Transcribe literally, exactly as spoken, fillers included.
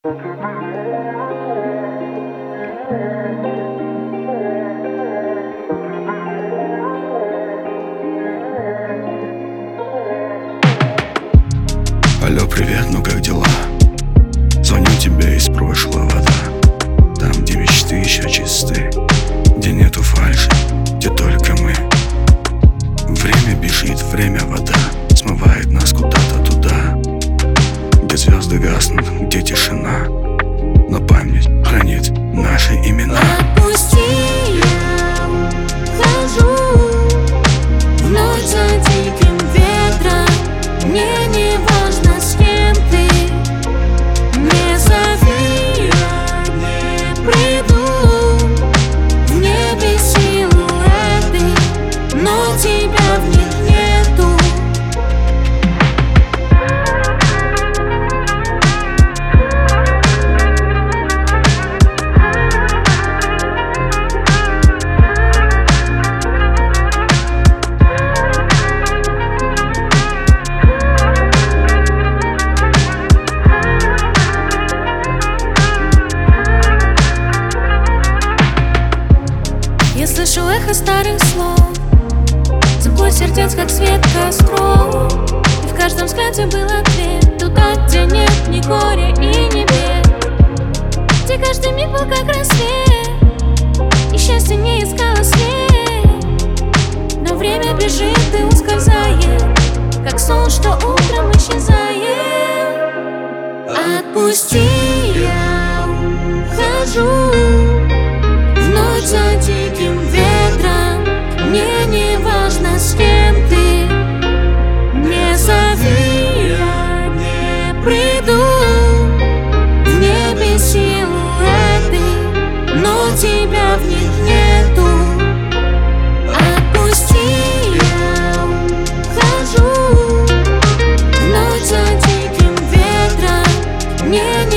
Алло, привет, ну как дела? Звоню тебе из прошлого, да. Там, где мечты еще чисты, где нету фальши, где только мы. Время бежит, время вода смывает нас куда-то туда, где звезды гаснут, где тишина, но память хранит наши имена. Отпусти, я ухожу в ночь за диким ветром. Мне не важно, с кем ты, не зови, я не приду. В небе силуэты, но тебя в них нету. Я слышу эхо старых слов, звук сердец, как свет костров. И в каждом взгляде был ответ туда, где нет ни горя и ни бед, где каждый миг был как рассвет, и счастье не искало след. Но время бежит и ускользает, как сон, что утром исчезает. Отпусти, я ухожу в ночь за диким ветром. Мне не важно, с кем ты, не зови, я не приду. В небе силуэты, но тебя в них нету. Отпусти, я ухожу в ночь за диким ветром. Мне не